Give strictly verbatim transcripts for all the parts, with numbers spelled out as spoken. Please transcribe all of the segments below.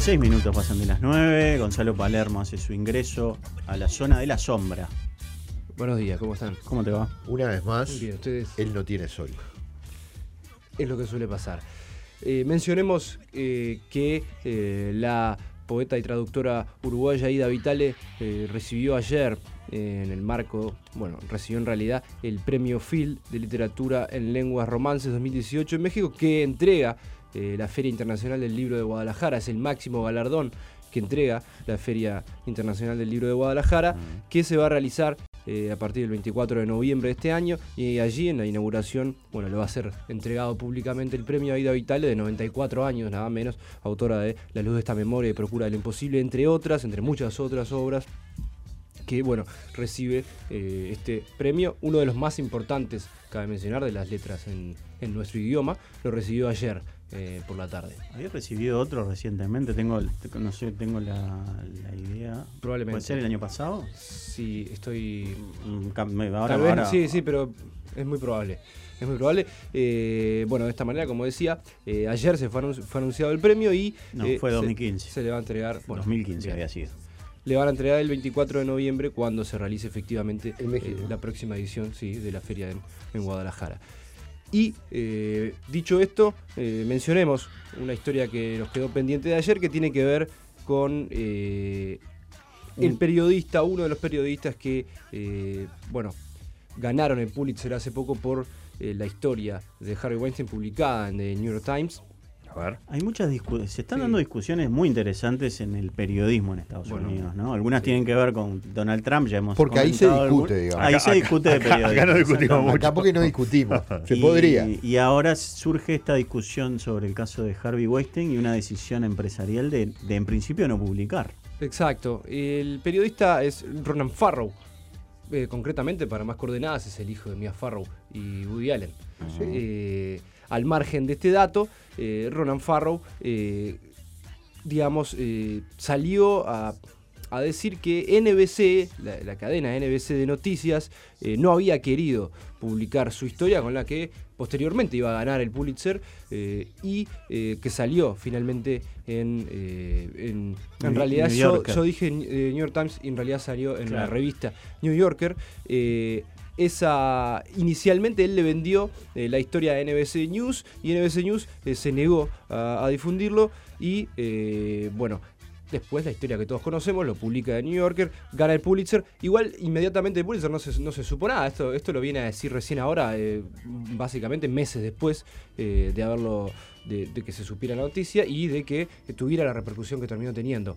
dieciséis minutos pasan de las nueve. Gonzalo Palermo hace su ingreso a la zona de la sombra. Buenos días, ¿cómo están? ¿Cómo te va? Una vez más, Bien, ustedes... él no tiene sol. Es lo que suele pasar. Eh, mencionemos eh, que eh, la poeta y traductora uruguaya Ida Vitale eh, recibió ayer, eh, en el marco, bueno, recibió en realidad el Premio Field de Literatura en Lenguas Romances dos mil dieciocho en México, que entrega eh, la Feria Internacional del Libro de Guadalajara. Es el máximo galardón que entrega la Feria Internacional del Libro de Guadalajara, uh-huh. que se va a realizar Eh, a partir del veinticuatro de noviembre de este año, y allí en la inauguración, bueno, le va a ser entregado públicamente el premio a Ida Vitale, de noventa y cuatro años, nada menos, autora de La luz de esta memoria y Procura de lo imposible, entre otras, entre muchas otras obras, que, bueno, recibe eh, este premio, uno de los más importantes, cabe mencionar, de las letras en, en nuestro idioma. Lo recibió ayer eh, por la tarde. Había recibido otro recientemente, tengo, no sé, tengo la, la idea. Probablemente. ¿Puede ser el año pasado? Sí, estoy... Ahora, Tal vez, ahora... Sí, sí, pero es muy probable. Es muy probable. Eh, bueno, de esta manera, como decía, eh, ayer se fue, anunci- fue anunciado el premio y... No, eh, fue dos mil quince. Se, se le va a entregar... Bueno, dos mil quince bien. había sido. Le van a entregar el veinticuatro de noviembre, cuando se realice efectivamente en México, eh, la próxima edición, sí, de la feria en, en Guadalajara. Y eh, dicho esto, eh, mencionemos una historia que nos quedó pendiente de ayer, que tiene que ver con eh, el periodista, uno de los periodistas que, eh, bueno, ganaron el Pulitzer hace poco por eh, la historia de Harvey Weinstein, publicada en The New York Times. A ver. Hay muchas discusiones, se están Sí. dando discusiones muy interesantes en el periodismo en Estados Bueno, Unidos, ¿no? Algunas sí. tienen que ver con Donald Trump, ya hemos Porque ahí se comentado discute, algún- digamos. Ahí Acá- se discute de acá- periodismo. acá no discutimos exactamente. mucho. Acá porque no discutimos. Se y, podría. Y ahora surge esta discusión sobre el caso de Harvey Weinstein y una decisión empresarial de, de en principio no publicar. Exacto. El periodista es Ronan Farrow. Eh, concretamente, para más coordenadas, es el hijo de Mia Farrow y Woody Allen. Sí. Eh, al margen de este dato, eh, Ronan Farrow, eh, digamos, eh, salió a, a decir que N B C, la, la cadena N B C de noticias, eh, no había querido publicar su historia, con la que posteriormente iba a ganar el Pulitzer, eh, y eh, que salió finalmente en... Eh, en, en New- realidad New yo, Yorker. yo dije eh, New York Times, y en realidad salió en Claro. la revista New Yorker. Eh, esa inicialmente él le vendió eh, la historia a N B C News, y N B C News eh, se negó a, a difundirlo, y eh, bueno, después la historia que todos conocemos lo publica The New Yorker, gana el Pulitzer. Igual inmediatamente el Pulitzer no se, no se supo nada, esto, esto lo viene a decir recién ahora, eh, básicamente meses después eh, de haberlo de, de que se supiera la noticia y de que eh, tuviera la repercusión que terminó teniendo.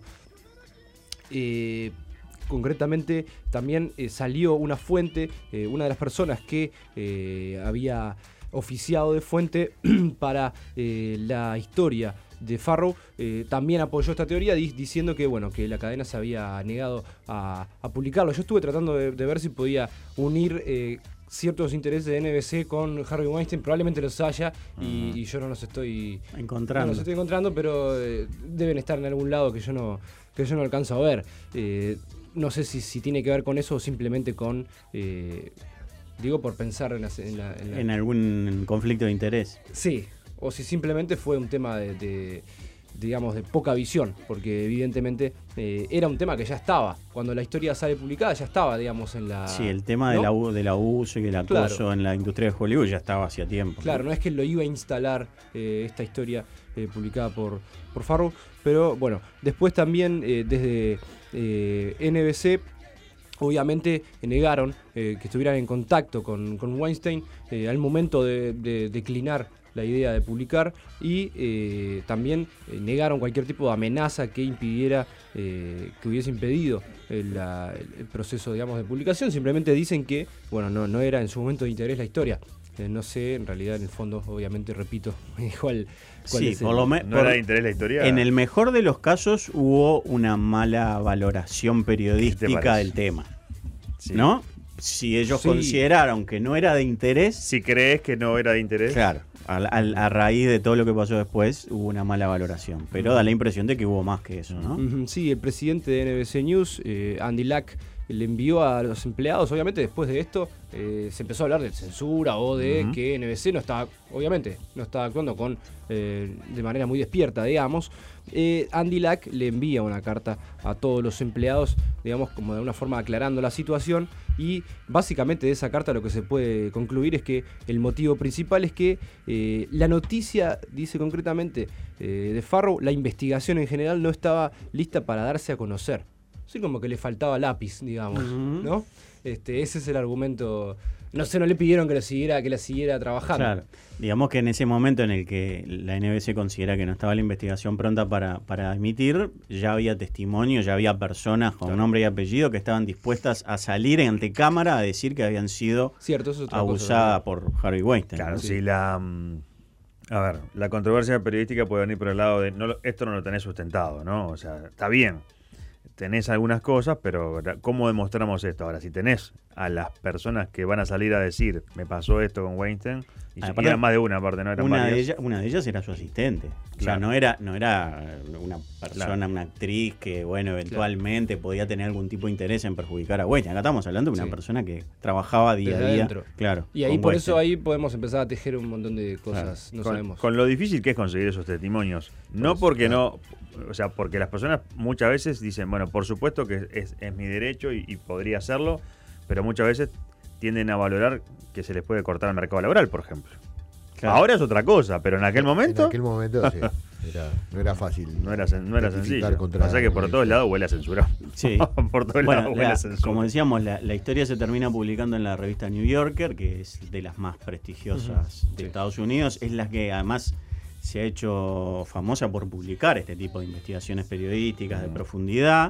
Eh, concretamente también eh, salió una fuente, eh, una de las personas que eh, había oficiado de fuente para eh, la historia de Farrow, eh, también apoyó esta teoría di- diciendo que, bueno, que la cadena se había negado a, a publicarlo. Yo estuve tratando de, de ver si podía unir eh, ciertos intereses de N B C con Harvey Weinstein, probablemente los haya, y, Ajá. y yo no los estoy Encontrando. no los estoy encontrando, pero eh, deben estar en algún lado que yo no, que yo no alcanzo a ver. Eh, no sé si, si tiene que ver con eso o simplemente con... Eh, digo, por pensar en la... En, la, en, la... En algún conflicto de interés. Sí, o si simplemente fue un tema de, de digamos, de poca visión, porque evidentemente eh, era un tema que ya estaba. Cuando la historia sale publicada ya estaba, digamos, en la... Sí, el tema ¿no? del, abu- del abuso y el acoso Claro. en la industria de Hollywood ya estaba hacía tiempo. Claro, no es que lo iba a instalar eh, esta historia eh, publicada por, por Farrow, pero bueno, después también eh, desde eh, N B C obviamente negaron eh, que estuvieran en contacto con, con Weinstein eh, al momento de, de declinar la idea de publicar, y eh, también eh, negaron cualquier tipo de amenaza que impidiera, eh, que hubiese impedido el, la- el proceso, digamos, de publicación. Simplemente dicen que, bueno, no, no era en su momento de interés la historia. Eh, no sé, en realidad, en el fondo, obviamente, repito, igual... cuál Sí, es el- por lo me- ¿No por- era de interés la historia? En el mejor de los casos hubo una mala valoración ¿Qué te periodística parece? del tema, Sí. ¿no? Si ellos Sí. consideraron que no era de interés, Si crees que no era de interés. claro, a, a- a raíz de todo lo que pasó después hubo una mala valoración, pero da la impresión de que hubo más que eso, ¿no? Ujú, sí, el presidente de N B C News, eh, Andy Lack, le envió a los empleados. Obviamente después de esto eh, se empezó a hablar de censura o de uh-huh. que N B C no estaba, obviamente, no estaba actuando con eh, de manera muy despierta, digamos. Eh, Andy Lack le envía una carta a todos los empleados, digamos, como de una forma aclarando la situación, y básicamente de esa carta lo que se puede concluir es que el motivo principal es que eh, la noticia, dice concretamente eh, de Farrow, la investigación en general no estaba lista para darse a conocer. Así como que le faltaba lápiz, digamos, uh-huh. ¿no? Este, ese es el argumento. No sé, no le pidieron que lo siguiera, que la siguiera trabajando. Claro. Digamos que en ese momento en el que la N B C considera que no estaba la investigación pronta para, para emitir, ya había testimonio, ya había personas con claro. nombre y apellido que estaban dispuestas a salir ante cámara a decir que habían sido Cierto, eso es otra abusadas cosa, por Harvey Weinstein. Claro, sí. si la... A ver, la controversia periodística puede venir por el lado de no, esto no lo tenés sustentado, ¿no? O sea, está bien. Tenés algunas cosas, pero ¿cómo demostramos esto? Ahora, si tenés a las personas que van a salir a decir, me pasó esto con Weinstein, y ah, eran más de una aparte, no eran una varias. de ellas, una de ellas era su asistente. Claro. O sea, no era, no era una persona, claro. una actriz que, bueno, eventualmente claro. podía tener algún tipo de interés en perjudicar a Weinstein. Acá estamos hablando de una sí. persona que trabajaba día Desde a día. Adentro. Claro. Y ahí por Weinstein. Eso ahí podemos empezar a tejer un montón de cosas, claro. no con, sabemos. Con lo difícil que es conseguir esos testimonios. No pues, porque claro. no... O sea, porque las personas muchas veces dicen, bueno, por supuesto que es, es mi derecho y, y podría hacerlo, pero muchas veces tienden a valorar que se les puede cortar el mercado laboral, por ejemplo. Claro. Ahora es otra cosa, pero en aquel momento... En aquel momento sí, era, no era fácil. No era, no era sencillo. Pasa que por todos lados huele a censura. Sí. por todos bueno, lados huele la, a censura. Como decíamos, la, la historia se termina publicando en la revista New Yorker, que es de las más prestigiosas uh-huh. de sí. Estados Unidos. Es la que además... se ha hecho famosa por publicar este tipo de investigaciones periodísticas de profundidad.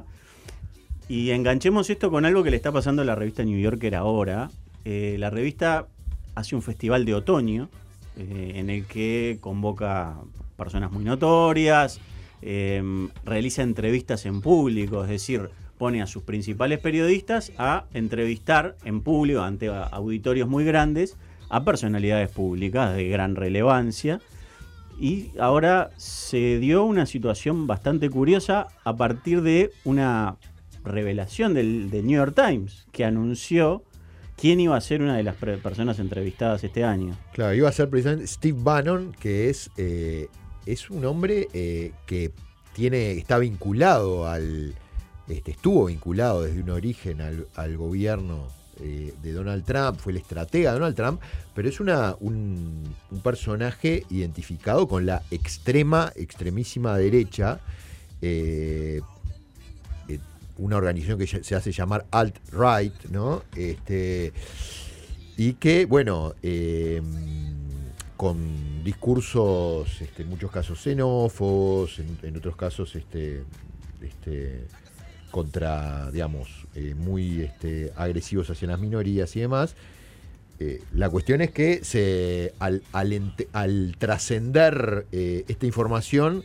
Y enganchemos esto con algo que le está pasando a la revista New Yorker ahora. Eh, la revista hace un festival de otoño eh, en el que convoca personas muy notorias, eh, realiza entrevistas en público, es decir, pone a sus principales periodistas a entrevistar en público ante auditorios muy grandes a personalidades públicas de gran relevancia. Y ahora se dio una situación bastante curiosa a partir de una revelación del, del New York Times, que anunció quién iba a ser una de las pre- personas entrevistadas este año. Claro, iba a ser precisamente Steve Bannon, que es, eh, es un hombre eh, que tiene, está vinculado al, este, estuvo vinculado desde un origen al, al gobierno eh, de Donald Trump, fue el estratega de Donald Trump, pero es una, un, un personaje identificado con la extrema, extremísima derecha, eh, eh, una organización que se hace llamar alt-right, ¿no? Este, y que, bueno, eh, con discursos, este, en muchos casos xenófobos, en, en otros casos, este, este, contra, digamos, eh, muy este, agresivos hacia las minorías y demás. Eh, la cuestión es que se, al, al, ente, al trascender eh, esta información,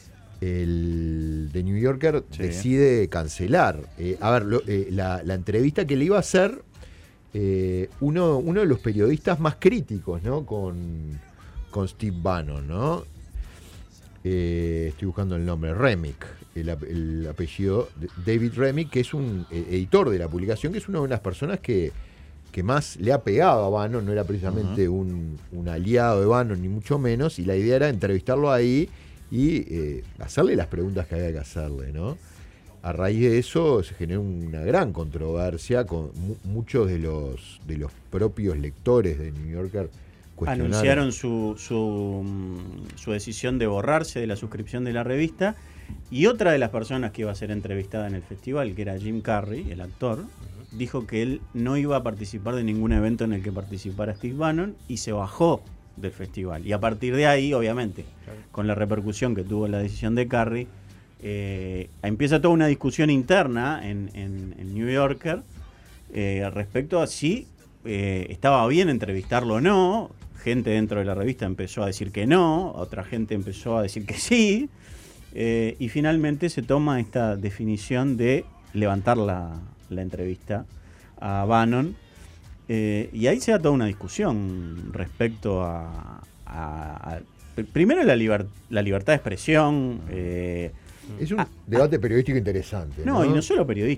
el The New Yorker sí. decide cancelar. Eh, a ver, lo, eh, la, la entrevista que le iba a hacer eh, uno, uno de los periodistas más críticos, ¿no? Con, con Steve Bannon, ¿no? Eh, estoy buscando el nombre, Remick, el, el apellido, David Remick, que es un eh, editor de la publicación, que es una de las personas que, que más le ha pegado a Bannon, no era precisamente uh-huh. un, un aliado de Bannon, ni mucho menos, y la idea era entrevistarlo ahí y eh, hacerle las preguntas que había que hacerle, ¿no? A raíz de eso se generó una gran controversia con mu- muchos de los, de los propios lectores de New Yorker. Anunciaron su, su, su decisión de borrarse de la suscripción de la revista, y otra de las personas que iba a ser entrevistada en el festival, que era Jim Carrey, el actor, uh-huh. dijo que él no iba a participar de ningún evento en el que participara Steve Bannon y se bajó del festival. Y a partir de ahí, obviamente, claro. con la repercusión que tuvo la decisión de Carrey, eh, empieza toda una discusión interna en, en, en New Yorker eh, respecto a si eh, estaba bien entrevistarlo o no. Gente dentro de la revista empezó a decir que no, otra gente empezó a decir que sí, eh, y finalmente se toma esta definición de levantar la, la entrevista a Bannon, eh, y ahí se da toda una discusión respecto a, a, a primero la, liber, la libertad de expresión. Eh, es un a, debate periodístico interesante. No, no, y no solo periodístico.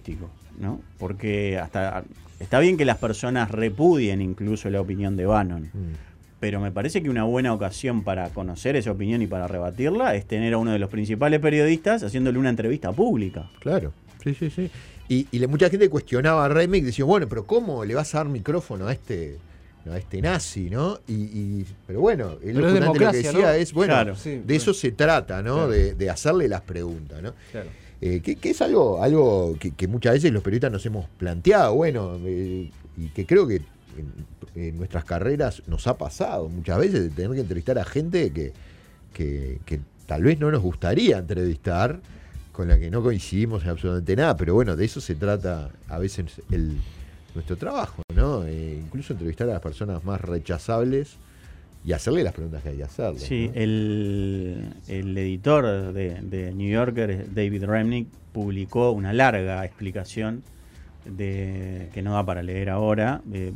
¿no? Porque hasta está bien que las personas repudien incluso la opinión de Bannon, mm. pero me parece que una buena ocasión para conocer esa opinión y para rebatirla es tener a uno de los principales periodistas haciéndole una entrevista pública. Claro, sí, sí, sí. Y, y mucha gente cuestionaba a Remnick, decía, bueno, pero ¿cómo le vas a dar micrófono a este... a este nazi, ¿no? Y, y pero bueno, él pero lo, es lo que decía, ¿no? Es, bueno, claro, sí, de bueno. eso se trata, ¿no? Claro. De, de hacerle las preguntas, ¿no? Claro. Eh, que, que es algo, algo que, que muchas veces los periodistas nos hemos planteado, bueno, eh, y que creo que en, en nuestras carreras nos ha pasado muchas veces de tener que entrevistar a gente que, que, que tal vez no nos gustaría entrevistar, con la que no coincidimos en absolutamente nada, pero bueno, de eso se trata a veces el nuestro trabajo, ¿no? Eh, incluso entrevistar a las personas más rechazables y hacerle las preguntas que hay que hacerle. Sí, ¿no? el, el editor de, de New Yorker, David Remnick, publicó una larga explicación de que no da para leer ahora, eh,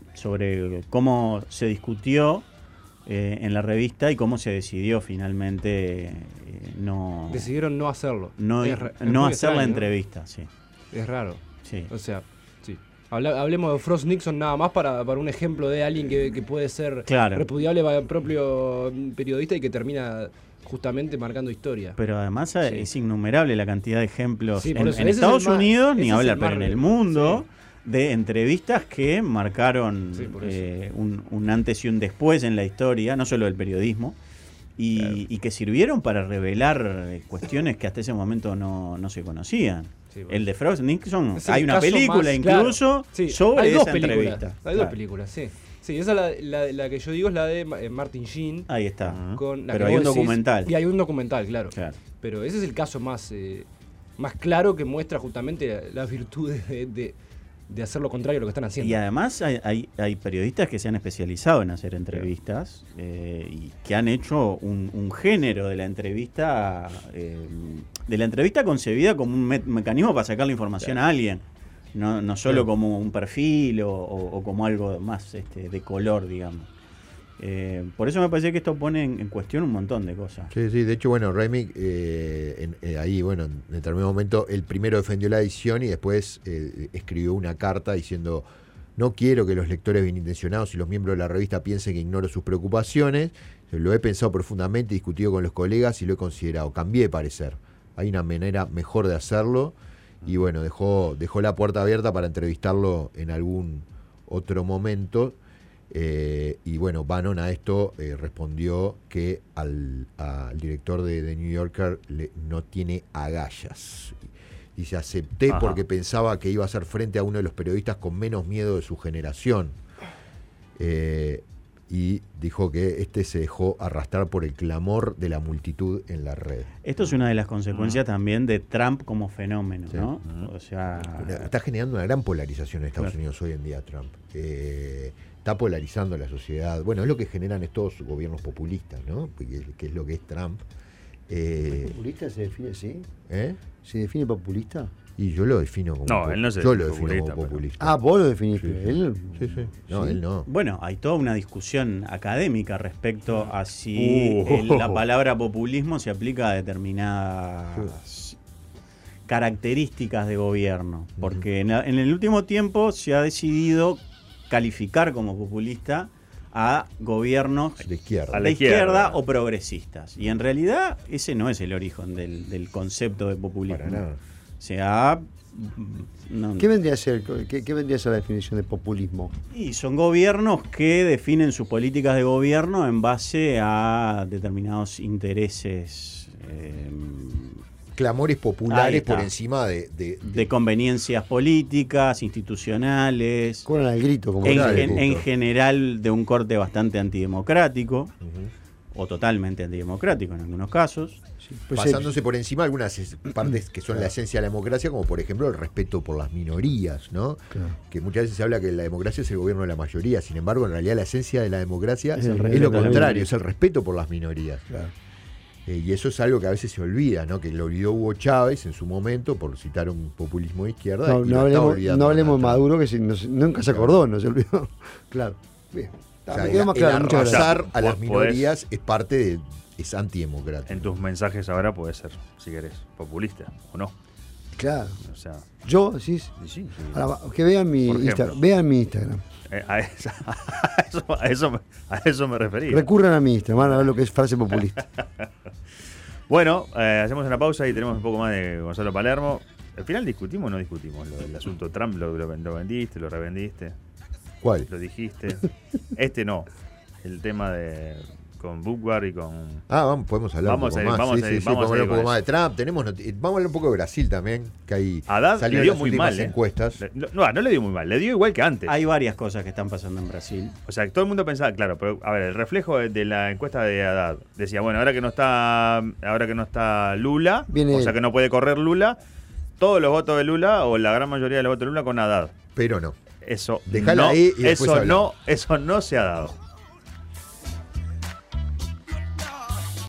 sobre cómo se discutió eh, en la revista y cómo se decidió finalmente eh, no... Decidieron no hacerlo. No, es, es es no hacer extraño, la ¿no? entrevista, sí. Es raro. Sí. O sea... Habla, hablemos de Frost Nixon nada más para, para un ejemplo de alguien que, que puede ser claro. repudiable para el propio periodista y que termina justamente marcando historia. Pero además sí. es innumerable la cantidad de ejemplos sí, en, eso, en Estados más, Unidos, ni hablar, el pero en el mundo, sí. de entrevistas que marcaron sí, eh, un, un antes y un después en la historia, no solo del periodismo, y, claro. y que sirvieron para revelar cuestiones que hasta ese momento no, no se conocían. Sí, el de Frost Nixon, hay una película más, incluso claro. sí, sobre hay esa dos entrevista. Hay claro. dos películas, sí. Sí, esa la, la, la que yo digo es la de eh, Martin Sheen. Ahí está. Con la Pero que hay un decís, documental. Y hay un documental, claro. claro. Pero ese es el caso más, eh, más claro que muestra justamente las virtudes de, de, de hacer lo contrario a lo que están haciendo. Y además hay, hay, hay periodistas que se han especializado en hacer entrevistas eh, y que han hecho un, un género de la entrevista, eh, de la entrevista concebida como un me mecanismo para sacar la información claro. a alguien. No, no solo como un perfil o, o, o como algo más este, de color, digamos. Eh, por eso me parece que esto pone en, en cuestión un montón de cosas. Sí, sí, de hecho, bueno, Remnick, eh, eh, ahí, bueno, en determinado momento, él primero defendió la edición y después eh, escribió una carta diciendo: no quiero que los lectores bien intencionados y los miembros de la revista piensen que ignoro sus preocupaciones. Lo he pensado profundamente, discutido con los colegas y lo he considerado. Cambié de parecer. Hay una manera mejor de hacerlo. Y bueno, dejó, dejó la puerta abierta para entrevistarlo en algún otro momento. Eh, y bueno, Bannon a esto eh, respondió que al, al director de, de New Yorker le, no tiene agallas. Dice, acepté Ajá. porque pensaba que iba a hacer frente a uno de los periodistas con menos miedo de su generación. Eh, y dijo que este se dejó arrastrar por el clamor de la multitud en la red. Esto es una de las consecuencias uh-huh. también de Trump como fenómeno, sí. ¿no? Uh-huh. O sea, está generando una gran polarización en Estados claro. Unidos hoy en día Trump. Eh, está polarizando la sociedad. Bueno, es lo que generan estos gobiernos populistas, ¿no? Que, que es lo que es Trump. Eh, ¿Populista se define así? ¿Eh? ¿Se define populista? Y yo lo defino como no, él no se yo lo defino populista, como populista. Ah, vos lo definiste. Sí, él sí, sí. No, ¿sí? él no. Bueno, hay toda una discusión académica respecto a si uh, el, la palabra populismo se aplica a determinadas características de gobierno, porque uh-huh. en, en el último tiempo se ha decidido calificar como populista a gobiernos de izquierda, de la izquierda, izquierda o progresistas. Y en realidad ese no es el origen del, del concepto de populismo. Para nada. O sea, no, ¿Qué vendría a ser qué, qué vendría a ser la definición de populismo? Y son gobiernos que definen sus políticas de gobierno en base a determinados intereses. Eh, Clamores populares por encima de, de, de... de conveniencias políticas, institucionales. Corren al grito, como en, tal, en, en general de un corte bastante antidemocrático, uh-huh. o totalmente antidemocrático en algunos casos. Sí, pues pasándose sí. por encima algunas partes que son la esencia de la democracia, como por ejemplo el respeto por las minorías, ¿no? Claro. Que muchas veces se habla que la democracia es el gobierno de la mayoría, sin embargo, en realidad la esencia de la democracia es, el es lo contrario, es el respeto por las minorías. Claro. Eh, y eso es algo que a veces se olvida, ¿no? Que lo olvidó Hugo Chávez en su momento, por citar un populismo de izquierda. No, y no hablemos, no hablemos de Maduro, que si, no, nunca se acordó, no se olvidó. Claro. Bien. O sea, el, el claro, arrasar a las minorías es parte de... es antidemocrático. En tus mensajes ahora puede ser, si querés, populista o no. Claro. O sea, Yo, sí. sí, sí, sí. Ahora, que vean mi Por ejemplo. Instagram. Vean mi Instagram. Eh, a, esa- a eso, a, eso, me- a eso me refería. Recurran a mi Instagram, van a ver lo que es frase populista. Bueno, eh, hacemos una pausa y tenemos un poco más de Gonzalo Palermo. Al final discutimos o no discutimos lo del asunto Trump, lo, lo, lo vendiste, lo revendiste, ¿Cuál? lo dijiste. Este no, el tema de con Bookbar y con... Ah, vamos, podemos hablar Vamos un a poco ir- más. vamos sí, a sí, ir- sí, vamos a podemos hablar ir un poco con más de Trump. Tenemos noti- vamos a hablar un poco de Brasil también, que hay Haddad le salieron dio las muy últimas mal, ¿eh? encuestas. Le- no, no le dio muy mal, le dio igual que antes. Hay varias cosas que están pasando en Brasil. O sea, todo el mundo pensaba, claro, pero a ver, el reflejo de, de la encuesta de Haddad decía, bueno, ahora que no está, ahora que no está Lula, Viene o sea él. que no puede correr Lula, todos los votos de Lula o la gran mayoría de los votos de Lula con Haddad. Pero no. Eso Dejala no, ahí y después eso no, hablamos. eso no se ha dado.